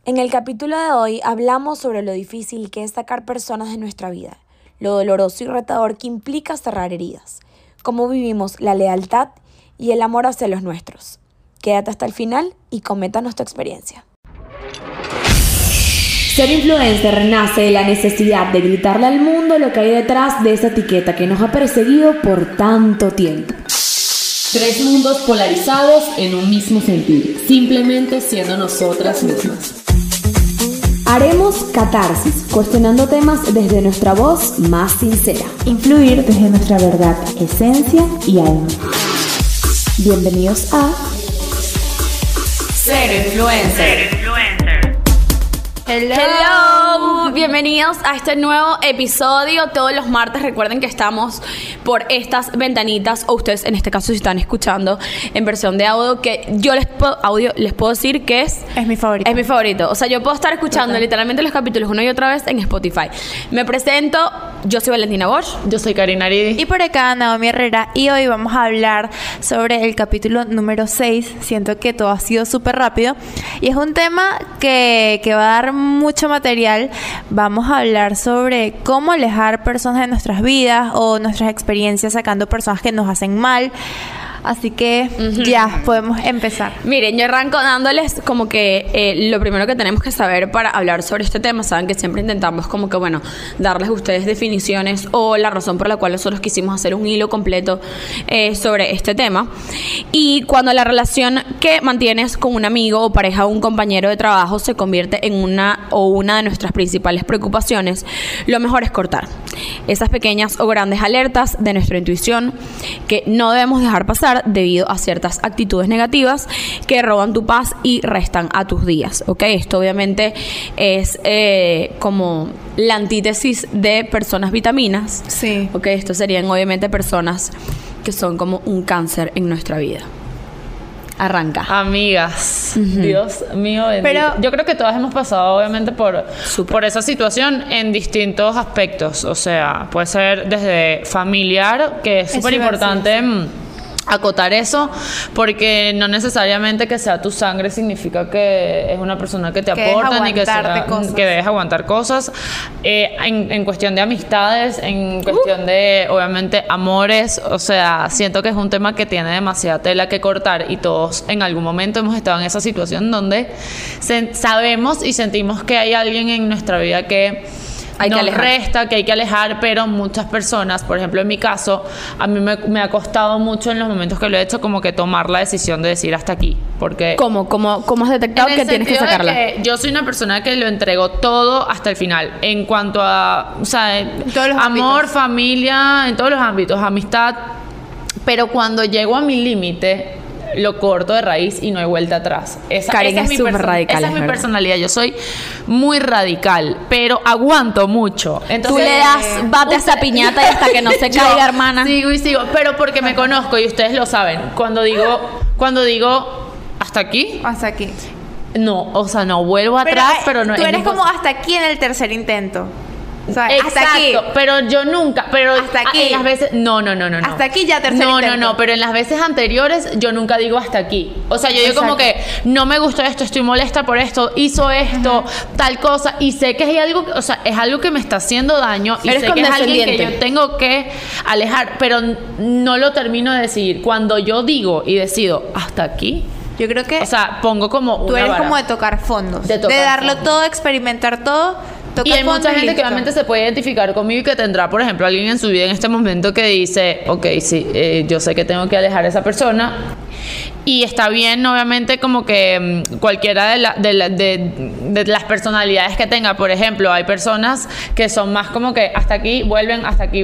En el capítulo de hoy hablamos sobre lo difícil que es sacar personas de nuestra vida, lo doloroso y retador que implica cerrar heridas, cómo vivimos la lealtad y el amor hacia los nuestros. Quédate hasta el final y coméntanos tu experiencia. Ser influencer nace de la necesidad de gritarle al mundo lo que hay detrás de esa etiqueta que nos ha perseguido por tanto tiempo. Tres mundos polarizados en un mismo sentir, simplemente siendo nosotras mismas. Haremos catarsis, cuestionando temas desde nuestra voz más sincera. Influir desde nuestra verdad, esencia y alma. Bienvenidos a Ser Influencer. Hello, bienvenidos a este nuevo episodio. Todos los martes recuerden que estamos por estas ventanitas, o ustedes en este caso si están escuchando en versión de audio, que yo les puedo decir que es mi favorito. Es mi favorito. O sea, yo puedo estar escuchando literalmente los capítulos una y otra vez en Spotify. Me presento, yo soy Valentina Bosch. Yo soy Karina Aridi. Y por acá Naomi Herrera. Y hoy vamos a hablar sobre el capítulo número 6. Siento que todo ha sido súper rápido. Y es un tema que va a dar mucho material. Vamos a hablar sobre cómo alejar personas de nuestras vidas o nuestras experiencias sacando personas que nos hacen mal. Así que ya podemos empezar. Miren, yo arranco dándoles como que lo primero que tenemos que saber para hablar sobre este tema. Saben que siempre intentamos como que, bueno, darles a ustedes definiciones o la razón por la cual nosotros quisimos hacer un hilo completo sobre este tema. Y cuando la relación que mantienes con un amigo o pareja o un compañero de trabajo se convierte en una de nuestras principales preocupaciones, lo mejor es cortar esas pequeñas o grandes alertas de nuestra intuición que no debemos dejar pasar debido a ciertas actitudes negativas que roban tu paz y restan a tus días, ¿ok? Esto obviamente es como la antítesis de personas vitaminas. Sí. ¿Ok? Esto serían obviamente personas que son como un cáncer en nuestra vida. Arranca. Amigas, Dios mío bendito. Pero yo creo que todas hemos pasado obviamente por esa situación en distintos aspectos. O sea, puede ser desde familiar, que es súper importante acotar eso, porque no necesariamente que sea tu sangre significa que es una persona que te aporta ni que debes aguantar cosas. En cuestión de amistades, en cuestión de obviamente amores, o sea, siento que es un tema que tiene demasiada tela que cortar y todos en algún momento hemos estado en esa situación donde sabemos y sentimos que hay alguien en nuestra vida que nos resta, que hay que alejar, pero muchas personas, por ejemplo en mi caso, a mí me ha costado mucho en los momentos que lo he hecho como que tomar la decisión de decir hasta aquí, porque ¿Cómo has detectado que tienes que sacarla? Que yo soy una persona que lo entrego todo hasta el final, en cuanto a, o sea, amor, familia, en todos los ámbitos, amistad, pero cuando llego a mi límite lo corto de raíz y no hay vuelta atrás. Karina es súper radical. Esa es mi personalidad. Yo soy muy radical, pero aguanto mucho. Entonces, tú le das bate a esa piñata y hasta que no se caiga, hermana. Sigo, pero porque me conozco y ustedes lo saben. Cuando digo hasta aquí. Hasta aquí. No, o sea, no vuelvo atrás, pero no. Tú eres como hasta aquí en el tercer intento. O sea, exacto, hasta aquí. pero yo nunca, hasta aquí. En las veces, no. Hasta aquí ya tercer intento. No, pero en las veces anteriores yo nunca digo hasta aquí. O sea, yo digo como que no me gustó esto, estoy molesta por esto, hizo esto, tal cosa, y sé que hay algo, o sea, es algo que me está haciendo daño y sé que es alguien que yo tengo que alejar, pero no lo termino de decidir. Cuando yo digo y decido hasta aquí, yo creo que, o sea, pongo como una tú eres vara. como de tocar fondos, de tocar darlo fondos. todo, experimentar todo. Y hay mucha gente que obviamente se puede identificar conmigo y que tendrá, por ejemplo, alguien en su vida en este momento que dice, ok, sí, yo sé que tengo que alejar a esa persona. Y está bien, obviamente, como que cualquiera de las personalidades que tenga. Por ejemplo, hay personas que son más como que hasta aquí vuelven,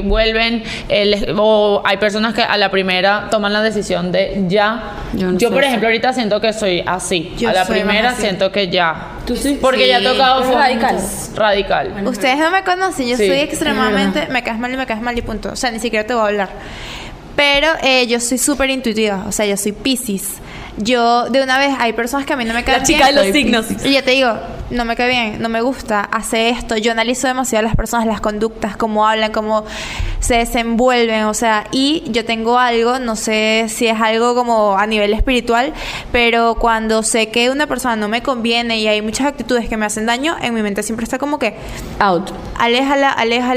o hay personas que a la primera toman la decisión de ya. Yo por ejemplo, ahorita siento que soy así. A la primera siento que ya. ¿Tú sí? Porque ya he tocado radical. Ustedes no me conocen, yo soy extremadamente, me caes mal y punto. O sea, ni siquiera te voy a hablar. Pero yo soy súper intuitiva, o sea, yo soy Piscis. Yo, de una vez, hay personas que a mí no me caen bien. La chica de los signos. Y yo te digo, no me cae bien, no me gusta, hace esto. Yo analizo demasiado a las personas, las conductas, cómo hablan, cómo se desenvuelven, o sea, y yo tengo algo, no sé si es algo como a nivel espiritual, pero cuando sé que una persona no me conviene y hay muchas actitudes que me hacen daño, en mi mente siempre está como que out. Aléjala,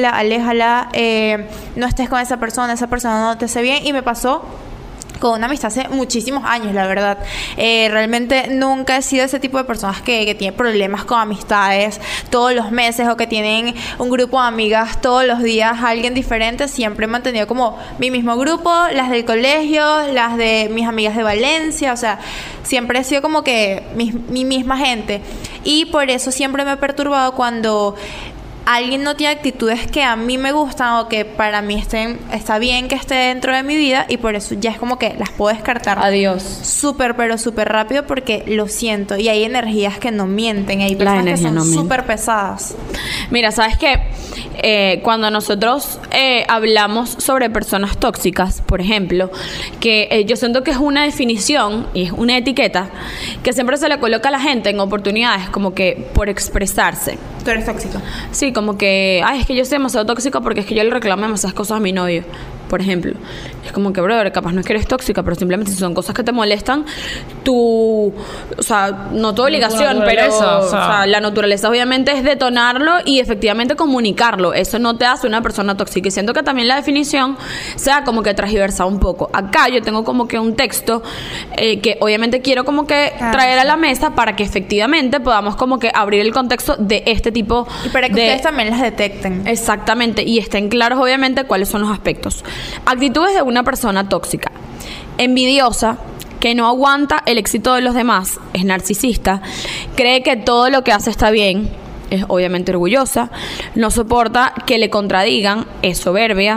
no estés con esa persona no te hace bien. Y me pasó con una amistad hace muchísimos años, la verdad. Realmente nunca he sido ese tipo de personas que tienen problemas con amistades todos los meses, o que tienen un grupo de amigas todos los días, alguien diferente. Siempre he mantenido como mi mismo grupo, las del colegio, las de mis amigas de Valencia, o sea, siempre he sido como que mi misma gente. Y por eso siempre me he perturbado cuando alguien no tiene actitudes que a mí me gustan o que para mí está bien que esté dentro de mi vida, y por eso ya es como que las puedo descartar. Adiós. Súper, pero súper rápido, porque lo siento. Y hay energías que no mienten, hay personas que son súper pesadas. Mira, ¿sabes qué? Cuando nosotros hablamos sobre personas tóxicas, por ejemplo, que yo siento que es una definición y es una etiqueta que siempre se le coloca a la gente en oportunidades como que por expresarse. ¿Tú eres tóxica? Sí, como que, ay, es que yo soy demasiado tóxica porque es que yo le reclamo demasiadas cosas a mi novio, por ejemplo. Es como que, brother, capaz no es que eres tóxica, pero simplemente si son cosas que te molestan, o sea, no tu obligación, pero o sea, la naturaleza obviamente es detonarlo y efectivamente comunicarlo. Eso no te hace una persona tóxica. Y siento que también la definición sea como que transversal un poco. Acá yo tengo como que un texto que obviamente quiero como que traer a la mesa para que efectivamente podamos como que abrir el contexto de este tipo y para que ustedes también las detecten. Exactamente, y estén claros obviamente cuáles son los aspectos. Actitudes de una persona tóxica: envidiosa, que no aguanta el éxito de los demás, es narcisista, cree que todo lo que hace está bien, es obviamente orgullosa, no soporta que le contradigan, es soberbia,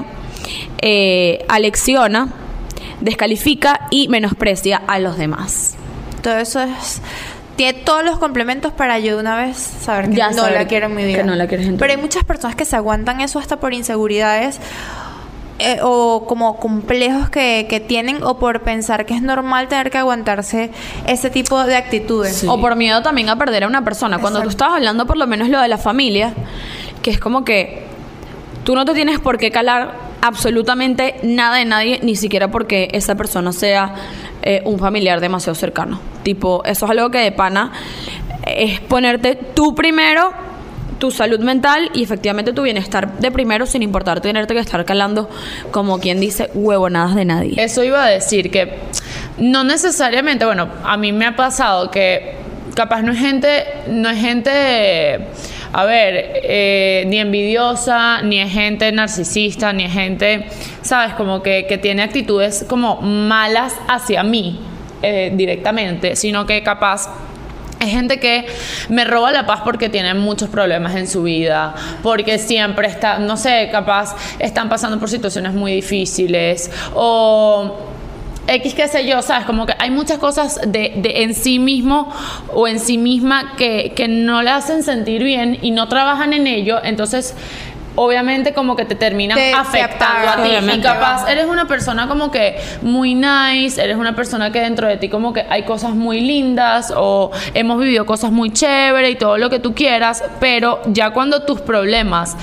alecciona, descalifica y menosprecia a los demás. Todo eso tiene todos los complementos para yo de una vez saber que ya no la quiero en mi vida. Que no la quieres en tu vida. Pero hay muchas personas que se aguantan eso hasta por inseguridades o como complejos que tienen, o por pensar que es normal tener que aguantarse ese tipo de actitudes. Sí. O por miedo también a perder a una persona. Cuando tú estabas hablando por lo menos lo de la familia, que es como que tú no te tienes por qué calar absolutamente nada de nadie, ni siquiera porque esa persona sea un familiar demasiado cercano. Tipo, eso es algo que de pana es ponerte tú primero, tu salud mental y efectivamente tu bienestar de primero, sin importar tenerte que estar calando, como quien dice, huevonadas de nadie. Eso iba a decir, que no necesariamente, bueno, a mí me ha pasado que capaz no es gente a ver, ni envidiosa, ni es gente narcisista, ni es gente, ¿sabes? Como que tiene actitudes como malas hacia mí directamente, sino que capaz es gente que me roba la paz porque tiene muchos problemas en su vida, porque siempre está, no sé, capaz están pasando por situaciones muy difíciles, o X, qué sé yo, ¿sabes? Como que hay muchas cosas de en sí mismo o en sí misma que no le hacen sentir bien y no trabajan en ello, entonces obviamente como que te terminan afectando a ti. Y capaz eres una persona como que muy nice, eres una persona que dentro de ti como que hay cosas muy lindas o hemos vivido cosas muy chéveres y todo lo que tú quieras, pero ya cuando tus problemas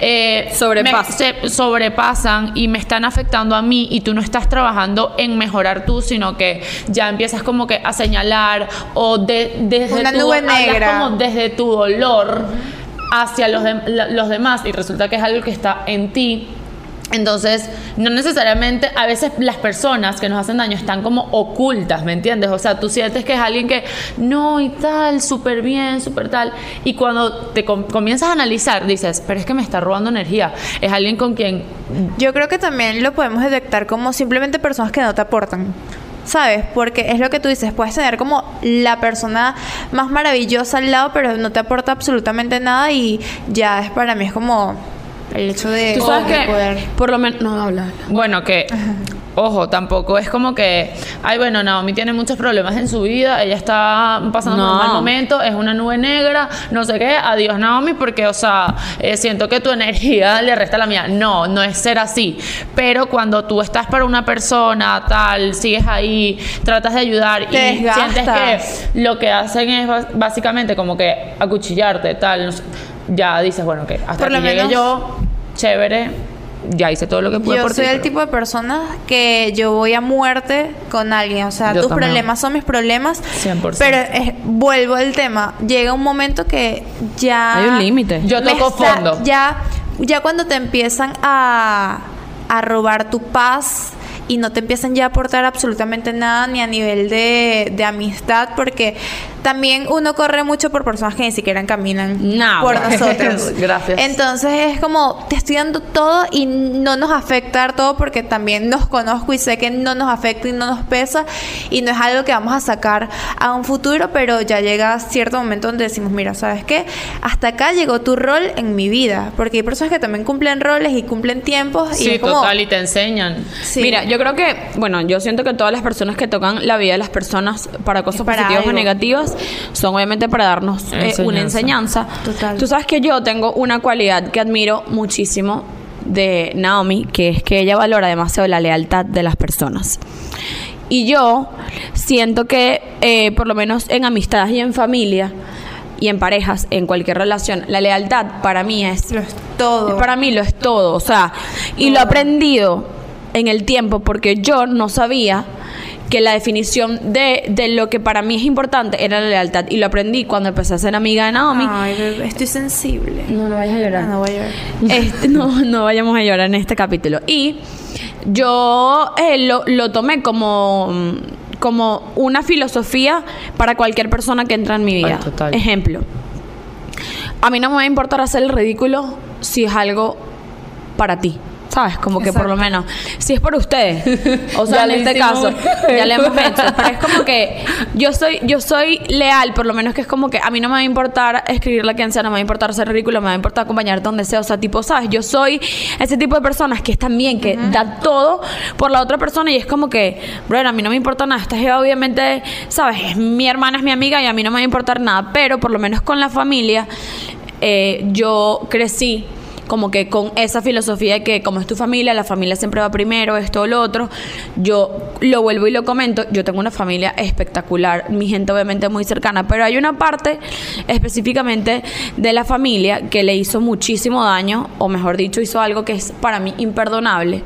sobrepasan y me están afectando a mí y tú no estás trabajando en mejorar tú, sino que ya empiezas como que a señalar o desde una nube negra, como desde tu dolor hacia los demás, y resulta que es algo que está en ti. Entonces, no necesariamente, a veces las personas que nos hacen daño están como ocultas, ¿me entiendes? O sea, tú sientes que es alguien que no y tal, súper bien, súper tal, y cuando te comienzas a analizar, dices, pero es que me está robando energía, es alguien con quien... Yo creo que también lo podemos detectar como simplemente personas que no te aportan, ¿sabes? Porque es lo que tú dices, puedes tener como la persona más maravillosa al lado, pero no te aporta absolutamente nada, y ya es, para mí es como el hecho de tú sabes que poder... por lo menos no habla. Bueno, que Ojo, tampoco es como que, ay, bueno, Naomi tiene muchos problemas en su vida, ella está pasando por un mal momento, es una nube negra, no sé qué, adiós Naomi, porque, o sea, siento que tu energía le resta a la mía. No, no es ser así. Pero cuando tú estás para una persona, tal, sigues ahí, tratas de ayudar te y desgastas. sientes que lo que hacen es básicamente como que acuchillarte, tal, no sé, ya dices, bueno, que hasta Por lo aquí llegué menos- yo, chévere. Ya hice todo lo que pude Yo por soy ti. el pero- tipo de persona que yo voy a muerte con alguien. O sea, Yo tus también. problemas son mis problemas. 100%. Pero vuelvo al tema. Llega un momento que ya... Hay un límite. Yo me toco fondo. Ya cuando te empiezan a robar tu paz y no te empiezan ya a aportar absolutamente nada ni a nivel de amistad, porque también uno corre mucho por personas que ni siquiera caminan No, por bueno. nosotros. Gracias. Entonces es como, te estoy dando todo y no nos afecta todo porque también nos conozco y sé que no nos afecta y no nos pesa y no es algo que vamos a sacar a un futuro, pero ya llega cierto momento donde decimos, mira, ¿sabes qué? Hasta acá llegó tu rol en mi vida, porque hay personas que también cumplen roles y cumplen tiempos y Sí, es como... total, y te enseñan. Sí. Mira, yo creo que, bueno, yo siento que todas las personas que tocan la vida de las personas para cosas Es para positivas o algo. negativas son obviamente para darnos una enseñanza. Total. Tú sabes que yo tengo una cualidad que admiro muchísimo de Naomi, que es que ella valora demasiado la lealtad de las personas. Y yo siento que, por lo menos en amistades y en familia y en parejas, en cualquier relación, la lealtad para mí es Lo es todo. para mí lo es todo, o sea, y lo he aprendido en el tiempo porque yo no sabía que la definición de lo que para mí es importante era la lealtad y lo aprendí cuando empecé a ser amiga de Naomi. Ay, bebé, estoy sensible. No vayas a llorar. No voy a llorar. No vayamos a llorar en este capítulo. Y yo lo tomé como una filosofía para cualquier persona que entra en mi vida. Ay, total. Ejemplo, a mí no me va a importar hacer el ridículo si es algo para ti. ¿Sabes? Como que por lo menos, si es por ustedes. O sea, Ya en lo este hicimos. caso, ya le hemos hecho. Pero es como que yo soy leal, por lo menos que es como que a mí no me va a importar escribirle a quien sea, no me va a importar hacer ridículo, me va a importar acompañarte donde sea. O sea, tipo, ¿sabes? Yo soy ese tipo de personas que es también que da todo por la otra persona y es como que, bro, a mí no me importa nada. Esta jeva obviamente, ¿sabes? Es mi hermana, es mi amiga y a mí no me va a importar nada. Pero por lo menos con la familia, yo crecí como que con esa filosofía de que como es tu familia, la familia siempre va primero, esto o lo otro. Yo lo vuelvo y lo comento, yo tengo una familia espectacular, mi gente obviamente muy cercana, pero hay una parte específicamente de la familia que le hizo muchísimo daño, o mejor dicho, hizo algo que es para mí imperdonable.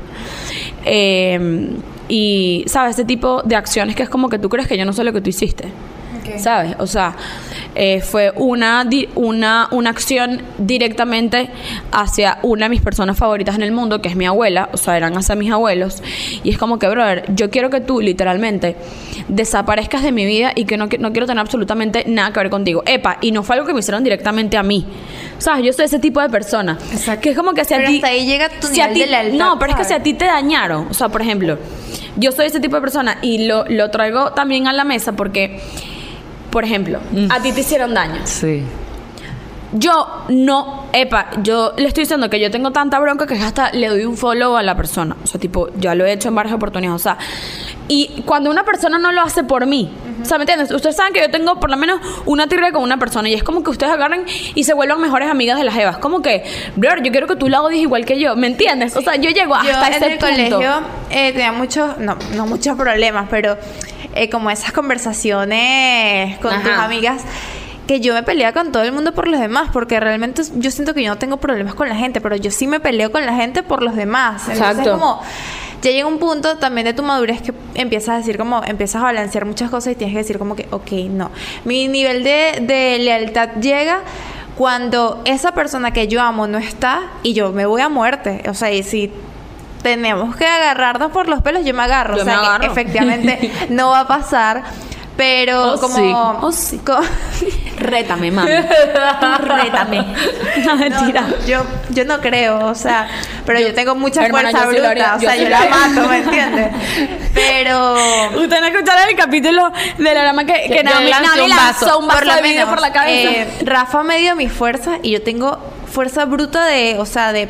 Y, ¿sabes? Este tipo de acciones que es como que tú crees que yo no sé lo que tú hiciste. ¿Sabes? O sea, fue una acción directamente hacia una de mis personas favoritas en el mundo, que es mi abuela. O sea, eran hacia mis abuelos. Y es como que, brother, yo quiero que tú literalmente desaparezcas de mi vida y que no quiero tener absolutamente nada que ver contigo. Epa, y no fue algo que me hicieron directamente a mí. ¿Sabes? Yo soy ese tipo de persona. Exacto. Que es como que si a Pero ti... hasta ahí llega tu si a nivel ti- de lealtad, No, pero es que si ¿sabes? a ti te dañaron. O sea, por ejemplo, yo soy ese tipo de persona y lo traigo también a la mesa porque... Por ejemplo, a ti te hicieron daño. Sí. Yo le estoy diciendo que yo tengo tanta bronca que hasta le doy un follow a la persona. O sea, tipo, ya lo he hecho en varias oportunidades. O sea, y cuando una persona no lo hace por mí, o sea, ¿me entiendes? Ustedes saben que yo tengo por lo menos una tirria con una persona y es como que ustedes agarren y se vuelvan mejores amigas de las evas. Como que, bro, yo quiero que tú la odies igual que yo, ¿me entiendes? O sea, yo llego Yo hasta en ese el punto. colegio tenía muchos, no muchos problemas, pero como esas conversaciones con tus Ajá. amigas, que yo me peleaba con todo el mundo por los demás, porque realmente yo siento que yo no tengo problemas con la gente, pero yo sí me peleo con la gente por los demás. Entonces, Exacto. como ya llega un punto también de tu madurez que empiezas a decir como, empiezas a balancear muchas cosas y tienes que decir como que, ok, no. Mi nivel de lealtad llega cuando esa persona que yo amo no está y yo me voy a muerte. O sea, y si tenemos que agarrarnos por los pelos, yo me agarro. Yo o sea, me agarro. efectivamente no va a pasar. Pero Oh, como... sí. Oh, sí. Rétame, mami. Rétame. No, No, mentira. no, yo no creo, o sea, pero yo tengo mucha Hermana, fuerza yo sí lo haría, bruta, o yo sea, sí yo lo la haría. mato, ¿me entiendes? Pero Ustedes no escucharon el capítulo de la drama que Yo Naomi lancé un lanzó un vaso lo de vidrio menos, por la cabeza. Rafa me dio mi fuerza y yo tengo fuerza bruta de, o sea, de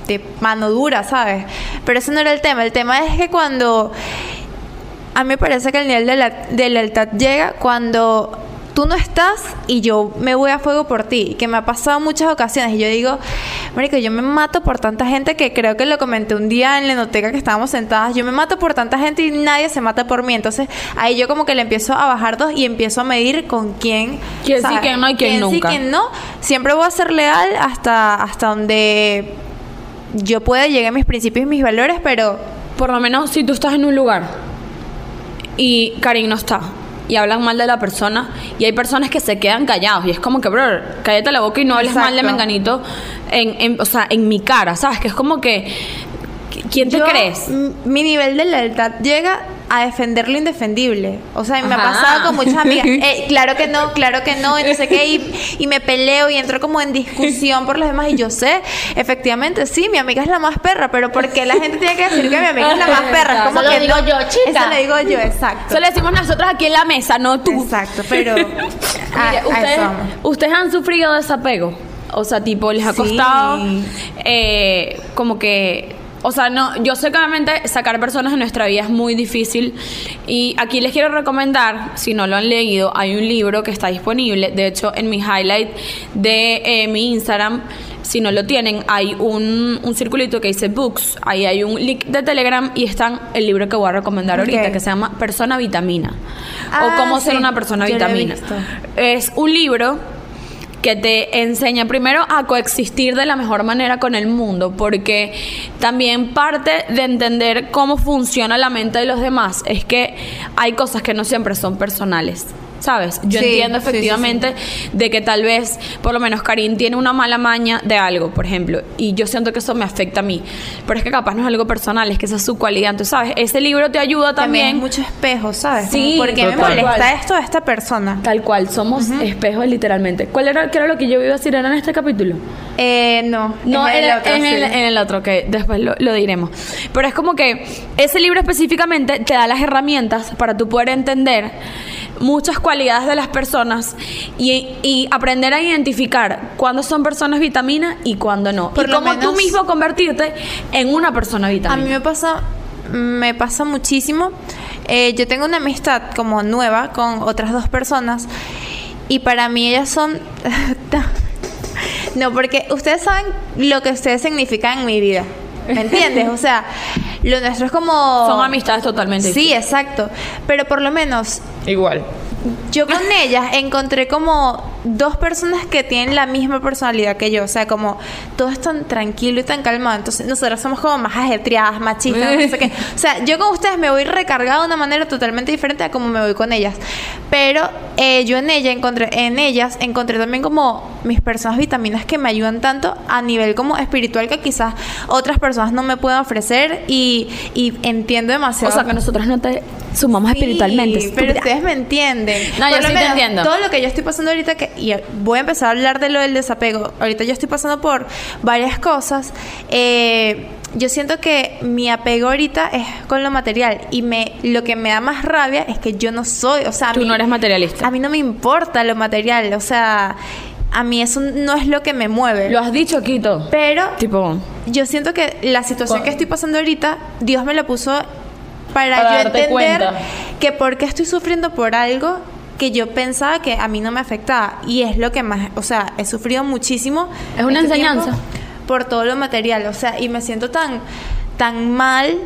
de mano dura, ¿sabes? Pero ese no era el tema. El tema es que cuando... A mí me parece que el nivel de lealtad llega cuando tú no estás y yo me voy a fuego por ti, que me ha pasado en muchas ocasiones y yo digo, marico, yo me mato por tanta gente, que creo que lo comenté un día en la enoteca que estábamos sentadas, yo me mato por tanta gente y nadie se mata por mí. Entonces ahí yo como que le empiezo a bajar dos y empiezo a medir con quién sí, quién no y quién nunca. Sí, quién no. Siempre voy a ser leal hasta donde yo pueda llegar a mis principios y mis valores, pero por lo menos si tú estás en un lugar y Karin no está y hablan mal de la persona, y hay personas que se quedan callados y es como que, bro, cállate la boca y no hables mal de menganito o sea, en mi cara, ¿sabes? Que es como que ¿quién te crees? Mi nivel de lealtad llega a defender lo indefendible. O sea, me ha pasado con muchas amigas. Claro que no, y no sé qué, y me peleo y entro como en discusión por los demás. Y yo sé, efectivamente, sí, mi amiga es la más perra, pero ¿por qué la gente tiene que decir que mi amiga es la más perra? Es como eso que lo digo yo, chica. Eso lo digo yo, exacto. Eso lo decimos nosotros aquí en la mesa, no tú. Exacto, pero ustedes han sufrido desapego. O sea, tipo, les ha costado como que... O sea, no, yo sé que obviamente sacar personas de nuestra vida es muy difícil, y aquí les quiero recomendar, si no lo han leído, hay un libro que está disponible, de hecho en mi highlight de mi Instagram, si no lo tienen, hay un circulito que dice books, ahí hay un link de Telegram y está el libro que voy a recomendar ahorita, que se llama Persona Vitamina, o Cómo ser una persona vitamina. Es un libro que te enseña primero a coexistir de la mejor manera con el mundo, porque también parte de entender cómo funciona la mente de los demás es que hay cosas que no siempre son personales, ¿sabes? Yo entiendo efectivamente de que tal vez, por lo menos Karin tiene una mala maña de algo, por ejemplo, y yo siento que eso me afecta a mí, pero es que capaz no es algo personal, es que esa es su cualidad. Entonces, ¿sabes? Ese libro te ayuda también. Es mucho espejo, ¿sabes? Sí, ¿por qué me molesta esto de esta persona? Tal cual, somos espejos literalmente. ¿Qué era lo que yo iba a decir? ¿Era en este capítulo? No, en el otro, que después lo diremos. Pero es como que ese libro específicamente te da las herramientas para tú poder entender muchas cualidades de las personas y aprender a identificar cuándo son personas vitamina y cuándo no. Y cómo tú mismo convertirte en una persona vitamina. A mí me pasa muchísimo. Yo tengo una amistad como nueva con otras dos personas y para mí ellas son... No, porque ustedes saben lo que ustedes significan en mi vida, ¿me entiendes? O sea, lo nuestro es como... Son amistades totalmente diferentes. Sí, exacto. Pero por lo menos... Igual. Yo con ellas encontré como dos personas que tienen la misma personalidad que yo. O sea, como todo es tan tranquilo y tan calmado. Entonces nosotras somos como más ajetreadas, machistas, no sé qué. O sea, yo con ustedes me voy recargada de una manera totalmente diferente a como me voy con ellas. Pero yo en ellas encontré también como mis personas vitaminas que me ayudan tanto a nivel como espiritual, que quizás otras personas no me puedan ofrecer, y entiendo demasiado. O sea, que nosotras no te sumamos espiritualmente. Pero ustedes me entienden. No, yo sí te entiendo. Todo lo que yo estoy pasando ahorita, y voy a empezar a hablar de lo del desapego. Ahorita yo estoy pasando por varias cosas. Yo siento que mi apego ahorita es con lo material, y lo que me da más rabia es que yo no soy, o sea, tú no eres materialista. A mí no me importa lo material, o sea, a mí eso no es lo que me mueve. Lo has dicho, Quito. Pero tipo, yo siento que la situación que estoy pasando ahorita, Dios me la puso para yo entender cuenta que por qué estoy sufriendo por algo que yo pensaba que a mí no me afectaba, y es lo que más, o sea, he sufrido muchísimo. Es una enseñanza por todo lo material, o sea, y me siento tan mal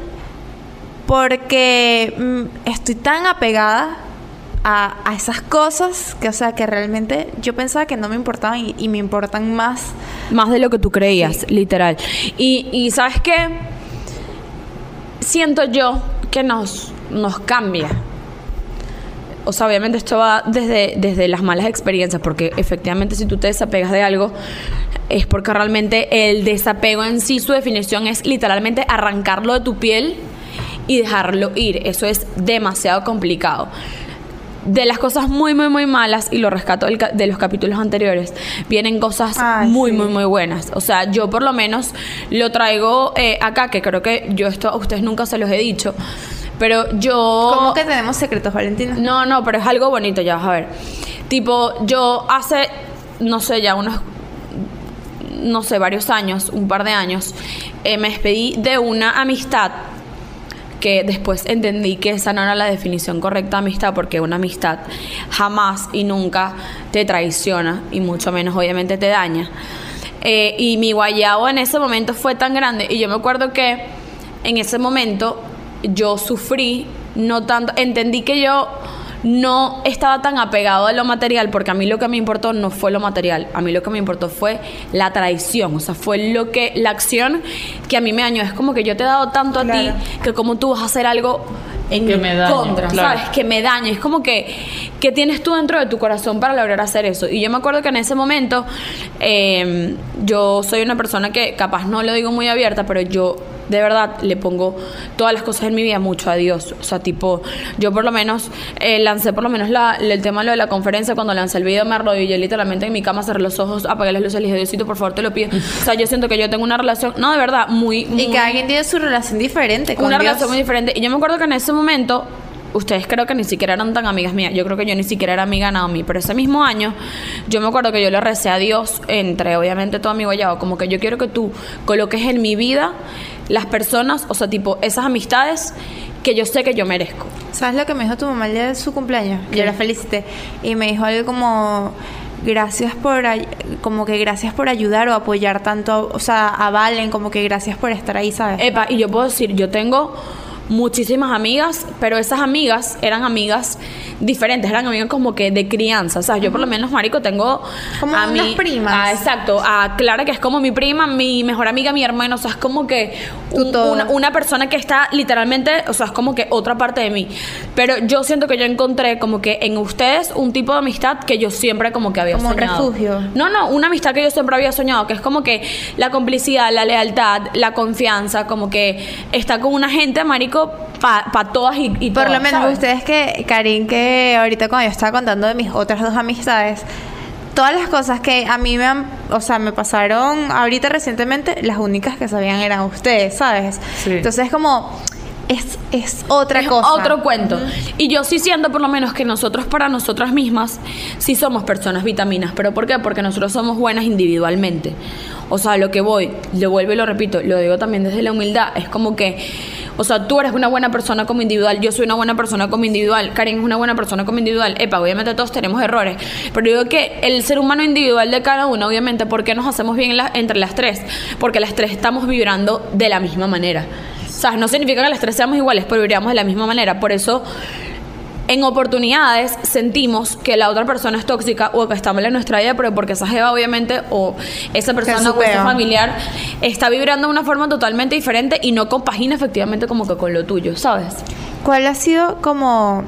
porque estoy tan apegada a esas cosas que, o sea, que realmente yo pensaba que no me importaban y me importan más de lo que tú creías, literal. Y ¿sabes qué? Siento yo que nos cambia. O sea, obviamente esto va desde las malas experiencias, porque efectivamente si tú te desapegas de algo es porque realmente el desapego en sí, su definición es literalmente arrancarlo de tu piel y dejarlo ir. Eso es demasiado complicado. De las cosas muy, muy, muy malas, y lo rescato de los capítulos anteriores, vienen cosas muy, muy, muy buenas. O sea, yo por lo menos lo traigo acá, que creo que yo esto a ustedes nunca se los he dicho, pero yo... ¿Cómo que tenemos secretos, Valentina? No, pero es algo bonito, ya vas a ver. Tipo, yo hace, no sé, ya unos no sé, varios años, un par de años, me despedí de una amistad que después entendí que esa no era la definición correcta de amistad, porque una amistad jamás y nunca te traiciona y mucho menos obviamente te daña. Y mi guayabo en ese momento fue tan grande, y yo me acuerdo que en ese momento yo sufrí, no tanto, entendí que yo no estaba tan apegado a lo material, porque a mí lo que me importó no fue lo material, a mí lo que me importó fue la traición, o sea, fue la acción que a mí me dañó. Es como que yo te he dado tanto a ti, que como tú vas a hacer algo en que me dañe, contra, claro. ¿sabes? Que me dañe. Es como que tienes tú dentro de tu corazón para lograr hacer eso. Y yo me acuerdo que en ese momento yo soy una persona que capaz no lo digo muy abierta, pero yo de verdad le pongo todas las cosas en mi vida mucho a Dios. O sea, tipo, yo por lo menos lancé por lo menos el tema de lo de la conferencia. Cuando lancé el video me arrodillé literalmente en mi cama, cerré los ojos, apagué las luces y le dije, Diosito, por favor, te lo pido. O sea, yo siento que yo tengo una relación, no, de verdad, muy y cada quien tiene su relación diferente con una Dios. relación muy diferente. Y yo me acuerdo que en ese momento, ustedes creo que ni siquiera eran tan amigas mías. Yo creo que yo ni siquiera era amiga de Naomi. Pero ese mismo año, yo me acuerdo que yo le recé a Dios, entre obviamente todo mi guayabo, como que yo quiero que tú coloques en mi vida las personas, o sea, tipo, esas amistades que yo sé que yo merezco. ¿Sabes lo que me dijo tu mamá el día de su cumpleaños? ¿Qué? Yo la felicité y me dijo algo como gracias por ayudar o apoyar tanto, o sea, a Valen, como que gracias por estar ahí, ¿sabes? Epa, y yo puedo decir, yo tengo muchísimas amigas, pero esas amigas eran amigas diferentes, eran amigas como que de crianza, o sea, yo por lo menos, marico, tengo como a unas primas. Exacto, a Clara, que es como mi prima, mi mejor amiga, mi hermano, o sea, es como que una persona que está literalmente, o sea, es como que otra parte de mí. Pero yo siento que yo encontré como que en ustedes un tipo de amistad que yo siempre como que había como soñado. Un refugio. No, una amistad que yo siempre había soñado, que es como que la complicidad, la lealtad, la confianza, como que está con una gente, marico, para todas y por todas, lo menos ¿sabes? ustedes que, Karin, que ahorita cuando yo estaba contando de mis otras dos amistades, todas las cosas que a mí me pasaron ahorita recientemente, las únicas que sabían eran ustedes, ¿sabes? Sí. Entonces como es otra cosa. Otro cuento. Y yo sí siento por lo menos que nosotros para nosotras mismas sí somos personas vitaminas. ¿Pero por qué? Porque nosotros somos buenas individualmente. O sea, lo vuelvo y lo repito, lo digo también desde la humildad, es como que, o sea, tú eres una buena persona como individual, yo soy una buena persona como individual, Karen es una buena persona como individual, obviamente todos tenemos errores, pero digo que el ser humano individual de cada uno, obviamente, ¿por qué nos hacemos bien entre las tres? Porque las tres estamos vibrando de la misma manera. O sea, no significa que las tres seamos iguales, pero vibramos de la misma manera. Por eso, en oportunidades sentimos que la otra persona es tóxica o que está mal en nuestra vida, pero porque esa jeva obviamente o esa persona o ese familiar está vibrando de una forma totalmente diferente y no compagina efectivamente como que con lo tuyo, ¿sabes? ¿Cuál ha sido como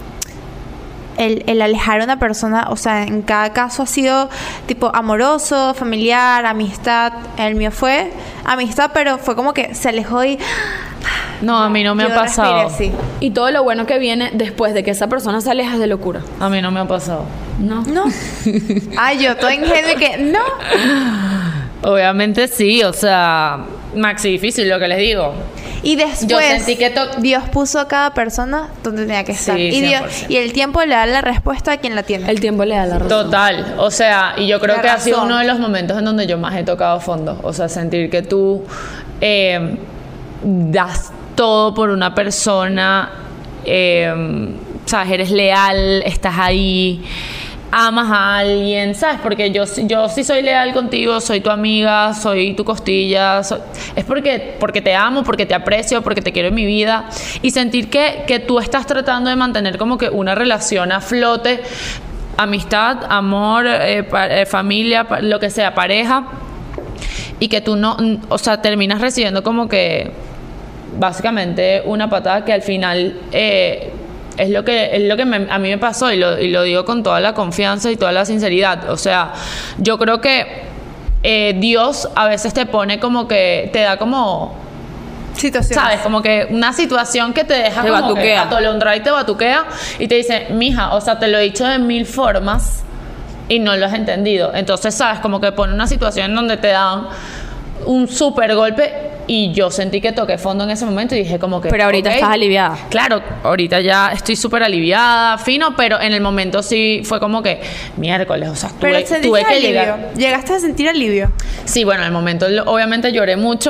el alejar a una persona? O sea, en cada caso ha sido tipo amoroso, familiar, amistad. El mío fue amistad, pero fue como que se alejó y... No, a mí no me ha pasado. Respiré, sí. Y todo lo bueno que viene después de que esa persona se aleja es de locura. A mí no me ha pasado. No. Ay, yo estoy ingenua y que no. Obviamente sí, o sea, maxi difícil lo que les digo. Y después Yo sentí que Dios puso a cada persona donde tenía que estar. Sí, Y el tiempo le da la respuesta a quien la tiene. El tiempo le da la razón. Total, o sea, y yo creo La que ha sido razón. uno de los momentos en donde yo más he tocado fondo, o sea, sentir que tú das todo por una persona, sabes, eres leal, estás ahí, amas a alguien, ¿sabes? Porque yo sí soy leal contigo, soy tu amiga, soy tu costilla, es porque te amo, porque te aprecio, porque te quiero en mi vida, y sentir que tú estás tratando de mantener como que una relación a flote, amistad, amor, familia, lo que sea, pareja, y que tú no, o sea, terminas recibiendo como que básicamente una patada que al final es lo que a mí me pasó, y lo digo con toda la confianza y toda la sinceridad. O sea, yo creo que Dios a veces te pone como que te da como Situaciones. ¿sabes? Como que una situación que te deja Te como que batuquea. atolondrada y te batuquea y te dice, mija, o sea, te lo he dicho de 1000 formas y no lo has entendido. Entonces, ¿sabes? Como que pone una situación en donde te dan un súper golpe y yo sentí que toqué fondo en ese momento y dije como que... Pero ahorita ok, estás aliviada. Claro, ahorita ya estoy súper aliviada, fino, pero en el momento sí fue como que miércoles, o sea, Pero tuve sentiste que alivio. llegar. Llegaste a sentir alivio. Sí, bueno, en el momento obviamente lloré mucho,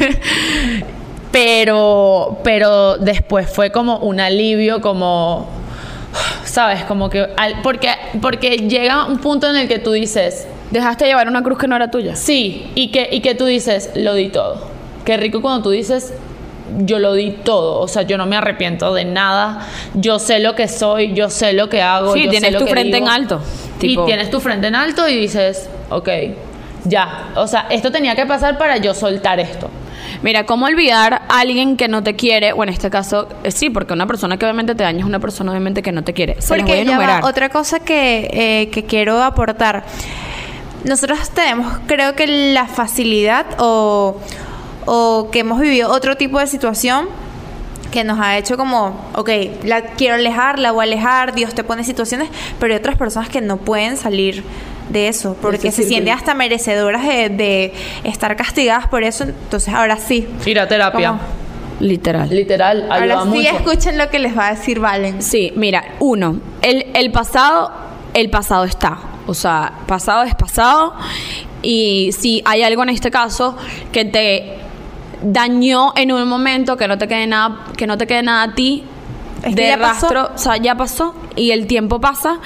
pero después fue como un alivio, como, ¿sabes? Como que, porque llega un punto en el que tú dices, Dejaste llevar una cruz que no era tuya. sí, y que tú dices, lo di todo. Qué rico cuando tú dices, yo lo di todo, o sea, yo no me arrepiento de nada, yo sé lo que soy, yo sé lo que hago, Sí, yo tienes sé lo tu que frente digo. en alto. Y tienes tu frente en alto y dices, ok, ya, o sea, esto tenía que pasar para yo soltar esto. Mira, ¿cómo olvidar a alguien que no te quiere? O en este caso, sí, porque una persona que obviamente te daña es una persona obviamente que no te quiere. Se les voy a Porque ya va, enumerar. otra cosa que quiero aportar. Nosotros tenemos, creo que la facilidad o que hemos vivido otro tipo de situación que nos ha hecho como, ok, la quiero alejar, la voy a alejar, Dios te pone situaciones, pero hay otras personas que no pueden salir de eso, porque se sienten hasta merecedoras de estar castigadas por eso. Entonces ahora sí. Ir a terapia. ¿Cómo? Literal. Literal, ayuda Ahora sí mucho. escuchen lo que les va a decir Valen. Sí, mira, uno, el pasado está. O sea, pasado es pasado. Y si hay algo en este caso que te dañó en un momento, que no te quede nada a ti Es que de ya pasó. rastro, o sea, ya pasó y el tiempo pasa.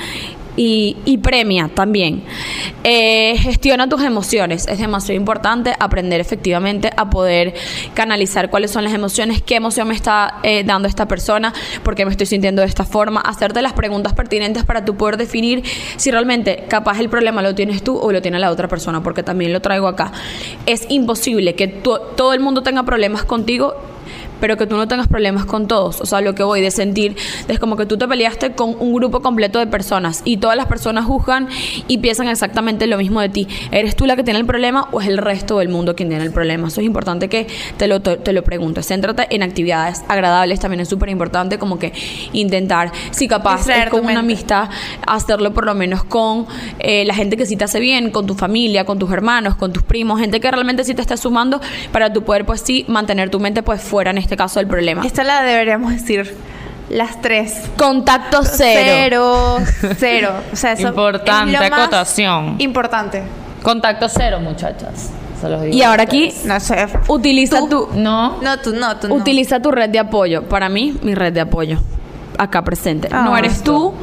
Y premia también. Gestiona tus emociones. Es demasiado importante aprender efectivamente a poder canalizar cuáles son las emociones, qué emoción me está dando esta persona, por qué me estoy sintiendo de esta forma, hacerte las preguntas pertinentes para tú poder definir si realmente capaz el problema lo tienes tú o lo tiene la otra persona, porque también lo traigo acá. Es imposible que todo el mundo tenga problemas contigo, pero que tú no tengas problemas con todos. O sea, lo que voy de sentir es como que tú te peleaste con un grupo completo de personas y todas las personas juzgan y piensan exactamente lo mismo de ti. ¿Eres tú la que tiene el problema o es el resto del mundo quien tiene el problema? Eso es importante que te lo preguntes. Céntrate en actividades agradables. También es súper importante como que intentar, si capaz Distraer es con tu una mente. amistad, hacerlo por lo menos con la gente que sí te hace bien, con tu familia, con tus hermanos, con tus primos, gente que realmente sí te está sumando para tu poder, pues sí, mantener tu mente pues fuera en este caso del problema. Esta la deberíamos decir las tres. Contacto cero. Cero. O sea, eso Importante, es lo más acotación. Importante. Contacto cero, muchachas. Se los digo Y a ahora aquí, ustedes. No sé. utiliza No. Tú no. utiliza tu red de apoyo. Para mí, mi red de apoyo. Acá presente. Ah, no eres tú.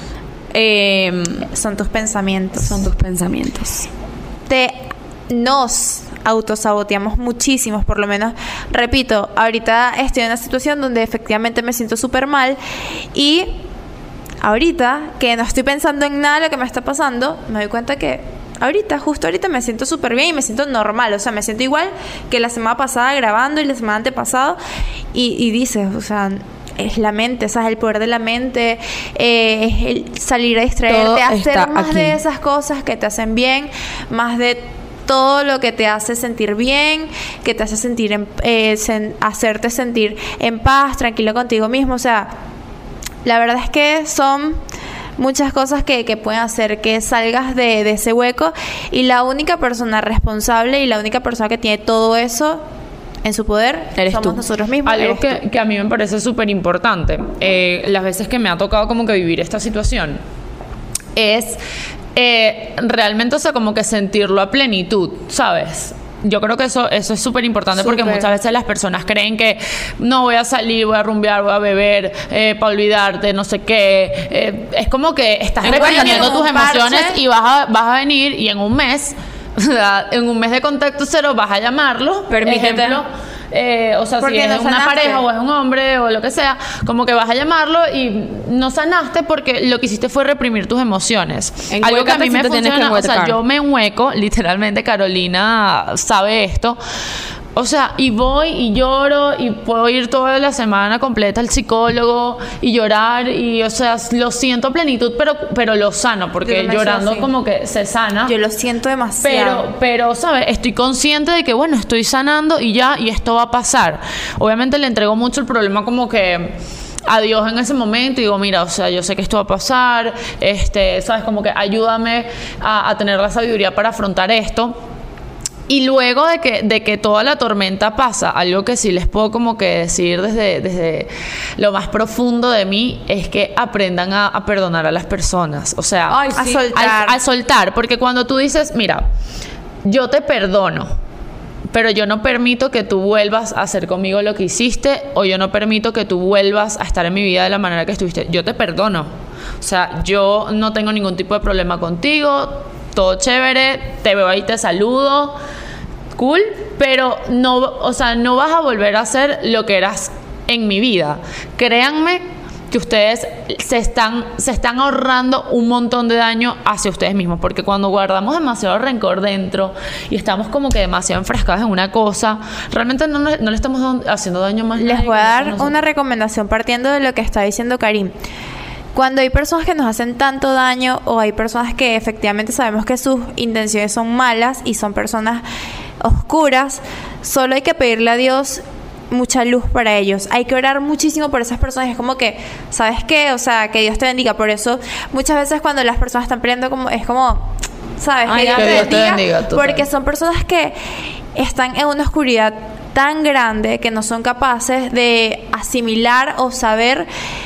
Son tus pensamientos. Son tus pensamientos. Nos autosaboteamos muchísimos, por lo menos, repito, ahorita estoy en una situación donde efectivamente me siento súper mal y ahorita que no estoy pensando en nada de lo que me está pasando, me doy cuenta que justo ahorita me siento súper bien y me siento normal, o sea, me siento igual que la semana pasada grabando y la semana antepasada y dices, o sea, es la mente, ¿sabes? El poder de la mente, es el salir a distraerte, Todo hacer está más aquí. de esas cosas que te hacen bien, más de todo lo que te hace sentir bien, que te hace sentir hacerte sentir en paz, tranquilo contigo mismo. O sea, la verdad es que son muchas cosas que pueden hacer que salgas de ese hueco y la única persona responsable y la única persona que tiene todo eso en su poder Eres somos tú. nosotros mismos. Algo Eres tú. que a mí me parece súper importante, las veces que me ha tocado como que vivir esta situación, es realmente, o sea, como que sentirlo a plenitud, ¿sabes? Yo creo que eso es súper importante porque Súper. muchas veces las personas creen que no voy a salir, voy a rumbear, voy a beber para olvidarte, no sé qué. Es como que estás Bueno, reprimiendo en tus un emociones parche. y vas a venir y en un mes, o sea, en un mes de contacto cero vas a llamarlo. Permítete. Ejemplo, o sea, Porque si no es una sanaste. pareja o es un hombre o lo que sea, como que vas a llamarlo y no sanaste porque lo que hiciste fue reprimir tus emociones. Algo que a Encuécate mí si me te tienes que funciona, o sea, enhuecar. yo me enhueco, literalmente Carolina sabe esto. O sea, y voy y lloro y puedo ir toda la semana completa al psicólogo y llorar y, o sea, lo siento a plenitud, pero lo sano porque Yo no me llorando siento así. como que se sana. Yo lo siento demasiado. Pero, ¿sabes? Estoy consciente de que, bueno, estoy sanando y ya, y esto va a pasar. Obviamente le entrego mucho el problema como que a Dios en ese momento y digo, mira, o sea, yo sé que esto va a pasar, ¿sabes? Como que ayúdame a tener la sabiduría para afrontar esto. Y luego de que toda la tormenta pasa, algo que sí les puedo como que decir desde lo más profundo de mí es que aprendan a perdonar a las personas. O sea, Ay, sí. a soltar. Porque cuando tú dices, mira, yo te perdono, pero yo no permito que tú vuelvas a hacer conmigo lo que hiciste, o yo no permito que tú vuelvas a estar en mi vida de la manera que estuviste. Yo te perdono. O sea, yo no tengo ningún tipo de problema contigo, todo chévere, te veo ahí, te saludo, cool, pero no, o sea, no vas a volver a hacer lo que eras en mi vida. Créanme que ustedes se están ahorrando un montón de daño hacia ustedes mismos, porque cuando guardamos demasiado rencor dentro y estamos como que demasiado enfrascados en una cosa, realmente no le estamos haciendo daño más. Les voy a dar una recomendación partiendo de lo que está diciendo Karim. Cuando hay personas que nos hacen tanto daño, o hay personas que efectivamente sabemos que sus intenciones son malas y son personas oscuras, solo hay que pedirle a Dios mucha luz para ellos. Hay que orar muchísimo por esas personas. Es como que, ¿sabes qué? O sea, que Dios te bendiga. Por eso muchas veces cuando las personas están peleando, es como, ¿sabes? Ay, que Dios te bendiga, porque son personas que están en una oscuridad tan grande que no son capaces de asimilar o saber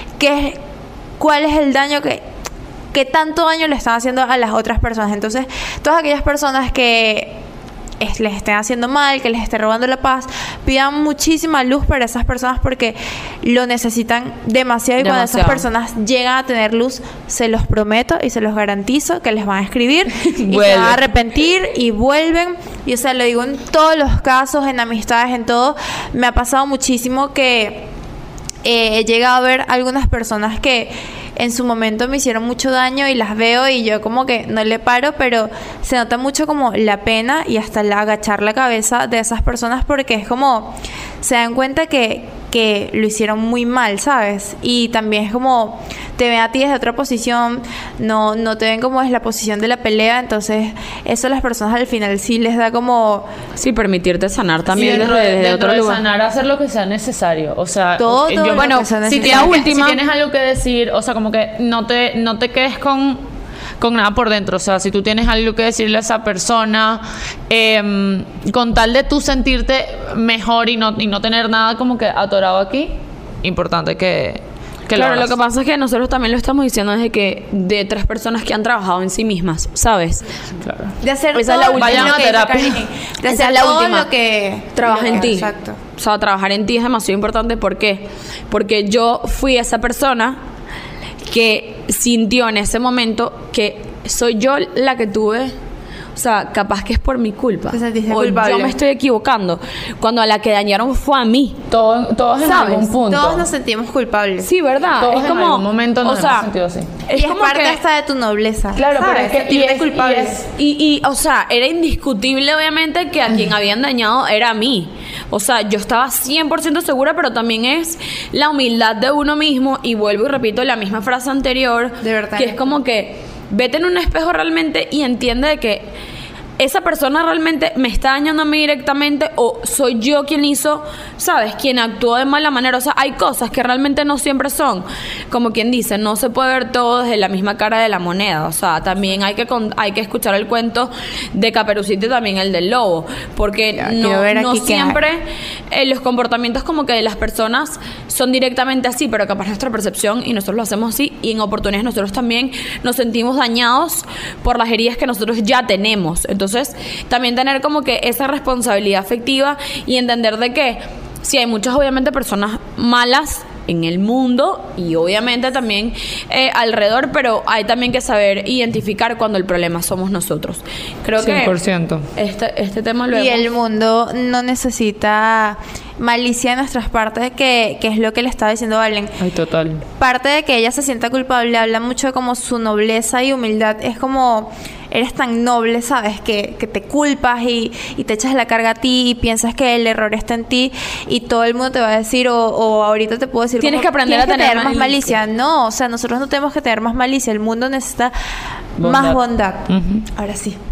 cuál es el daño que tanto daño le están haciendo a las otras personas. Entonces, todas aquellas personas que les estén haciendo mal, que les esté robando la paz, pidan muchísima luz para esas personas, porque lo necesitan demasiado. Y cuando esas personas llegan a tener luz, se los prometo y se los garantizo que les van a escribir y se van a arrepentir y vuelven. Y o sea, lo digo en todos los casos, en amistades, en todo. Me ha pasado muchísimo que he llegado a ver algunas personas que en su momento me hicieron mucho daño y las veo y yo como que no le paro, pero se nota mucho como la pena y hasta agachar la cabeza de esas personas, porque es como se dan cuenta que lo hicieron muy mal, ¿sabes? Y también es como te ven a ti desde otra posición, no te ven como es la posición de la pelea. Entonces eso a las personas al final sí les da como... Sí, permitirte sanar también desde otro lugar. Sanar, hacer lo que sea necesario. O sea, todo bueno, si tienes algo que decir, o sea, como que no te quedes con nada por dentro. O sea, si tú tienes algo que decirle a esa persona, con tal de tú sentirte mejor y no tener nada como que atorado aquí, importante que claro, lo que pasa es que nosotros también lo estamos diciendo desde que de 3 personas que han trabajado en sí mismas, ¿sabes? Claro. De hacer esa todo vayan a terapia. de Esa hacer es la todo última. lo que Trabaja en ti. Exacto. O sea, trabajar en ti es demasiado importante. ¿Por qué? Porque yo fui esa persona que sintió en ese momento que soy yo la que tuve, o sea, capaz que es por mi culpa, Te sentiste o culpable. yo me estoy equivocando, cuando a la que dañaron fue a mí. Todos en ¿Sabes? algún punto. Todos nos sentimos culpables. Sí, ¿verdad? Todos es en como algún momento nos o sea, hemos sentido así. Y es como parte que- hasta de tu nobleza. Claro, pero ¿sabes? es que Sentirte culpable. Y, o sea, era indiscutible, obviamente, que a quien habían dañado era a mí. O sea, yo estaba 100% segura, pero también es la humildad de uno mismo. Y vuelvo y repito la misma frase anterior. De verdad. Que es como que vete en un espejo realmente y entiende de que esa persona realmente me está dañando a mí directamente, o soy yo quien hizo, ¿sabes? Quien actuó de mala manera. O sea, hay cosas que realmente no siempre son, como quien dice, no se puede ver todo desde la misma cara de la moneda. O sea, también hay que escuchar el cuento de Caperucita y también el del lobo, porque Ya, quiero ver no aquí qué siempre los comportamientos como que de las personas son directamente así, pero capaz nuestra percepción y nosotros lo hacemos así, y en oportunidades nosotros también nos sentimos dañados por las heridas que nosotros ya tenemos. Entonces, también tener como que esa responsabilidad afectiva y entender de que sí hay muchas obviamente personas malas en el mundo y obviamente también alrededor, pero hay también que saber identificar cuando el problema somos nosotros. Creo 100%. que este tema lo Y hemos... el mundo no necesita malicia de nuestras partes, que es lo que le estaba diciendo Valen. Ay, total. Parte de que ella se sienta culpable habla mucho de como su nobleza y humildad. Es como eres tan noble, ¿sabes? Que te culpas y te echas la carga a ti y piensas que el error está en ti y todo el mundo te va a decir, o ahorita te puedo decir Tienes como, que aprender a tener más malicia. No, o sea, nosotros no tenemos que tener más malicia. El mundo necesita más bondad. Ujú. Ahora sí,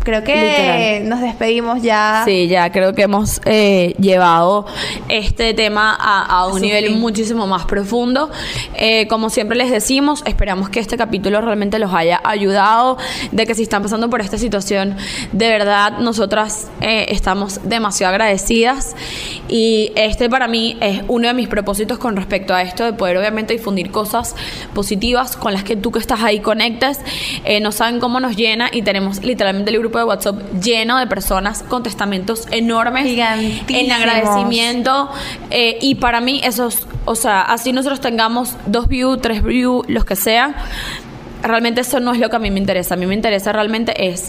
creo que Literal. nos despedimos ya. Sí, ya creo que hemos llevado este tema a un su nivel fin. muchísimo más profundo. Como siempre les decimos, esperamos que este capítulo realmente los haya ayudado, de que si están pasando por esta situación, de verdad, nosotras estamos demasiado agradecidas. Y este para mí es uno de mis propósitos con respecto a esto, de poder obviamente difundir cosas positivas con las que tú que estás ahí conectas. No saben cómo nos llena, y tenemos literalmente el grupo de WhatsApp lleno de personas con testamentos enormes Gigantísimos. en agradecimiento, y para mí esos, o sea, así nosotros tengamos 2 views, 3 views, los que sean, realmente eso no es lo que a mí me interesa. A mí me interesa realmente es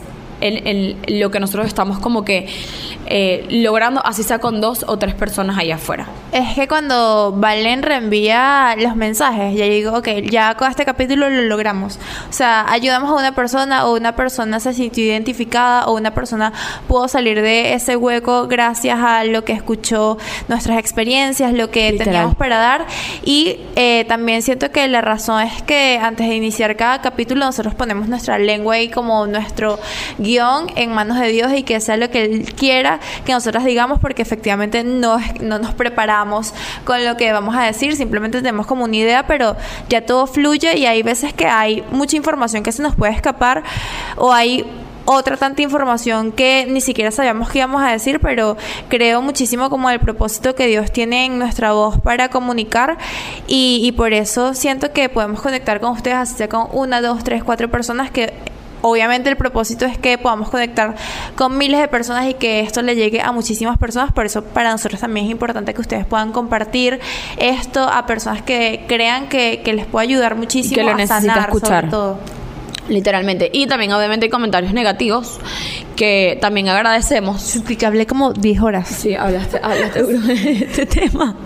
lo que nosotros estamos como que logrando, así sea con 2 o 3 personas allá afuera. Es que cuando Valen reenvía los mensajes, ya digo, ok, ya con este capítulo lo logramos. O sea, ayudamos a una persona, o una persona se sintió identificada, o una persona pudo salir de ese hueco gracias a lo que escuchó, nuestras experiencias, lo que Literal. teníamos para dar. Y también siento que la razón es que antes de iniciar cada capítulo nosotros ponemos nuestra lengua y como nuestro guión en manos de Dios, y que sea lo que Él quiera que nosotras digamos, porque efectivamente no nos preparamos con lo que vamos a decir, simplemente tenemos como una idea, pero ya todo fluye, y hay veces que hay mucha información que se nos puede escapar, o hay otra tanta información que ni siquiera sabíamos que íbamos a decir, pero creo muchísimo como el propósito que Dios tiene en nuestra voz para comunicar, y por eso siento que podemos conectar con ustedes, así sea con 1, 2, 3, 4 personas, que obviamente el propósito es que podamos conectar con miles de personas y que esto le llegue a muchísimas personas. Por eso para nosotros también es importante que ustedes puedan compartir esto a personas que crean que les puede ayudar muchísimo, Que lo a necesita sanar, escuchar. sobre todo. Literalmente. Y también obviamente hay comentarios negativos que también agradecemos. Sentí que hablé como 10 horas. Sí, hablaste duro de este tema.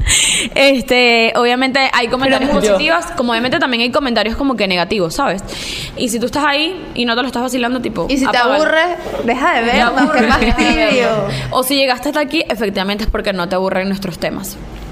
Obviamente hay comentarios Pero mucho. positivos, como obviamente también hay comentarios como que negativos, ¿sabes? Y si tú estás ahí y no te lo estás vacilando, tipo, Y si te apágalo. aburres, deja de Te vernos, que aburres, deja de fastidio. verlo. O si llegaste hasta aquí, efectivamente es porque no te aburren nuestros temas.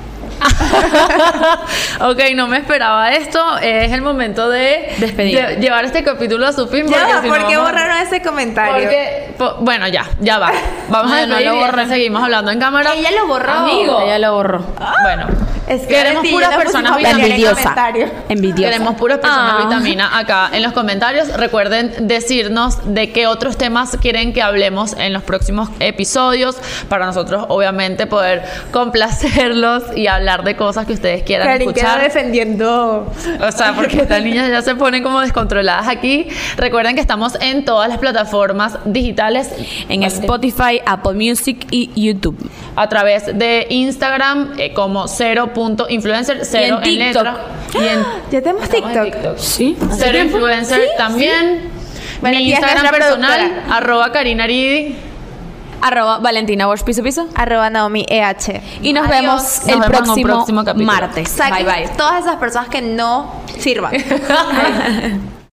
Ok, no me esperaba esto. Es el momento de Despedir. llevar este capítulo a su fin. Ya, si ¿por no qué vamos- borraron ese comentario? Porque, bueno, ya va. Vamos No, a no despedir lo y borré. después seguimos hablando en cámara. Ella lo borró. Amigo. Ella lo borró. Bueno, Es que queremos Betty, puras yo le personas pusimos vitamina. envidiosa. Comentario. Envidiosa. Queremos puras personas Ah. vitamina acá en los comentarios. Recuerden decirnos de qué otros temas quieren que hablemos en los próximos episodios, para nosotros obviamente poder complacerlos y hablar de cosas que ustedes quieran Karin queda escuchar. defendiendo. O sea, porque estas niñas ya se ponen como descontroladas aquí. Recuerden que estamos en todas las plataformas digitales, En Spotify, Apple Music y YouTube. a través de Instagram como 0.influencer, 0 Y en TikTok. letra. Y en Ya tenemos estamos en TikTok. Sí. Cero Influencer también. Bueno, Mi aquí es Instagram nuestra personal, productora. @Karinaridi. @Valentina Bosch piso piso. @Naomi EH. Y nos Adiós. vemos Nos el vemos en un próximo próximo capítulo. martes. Saquen Bye bye. todas esas personas que no sirvan.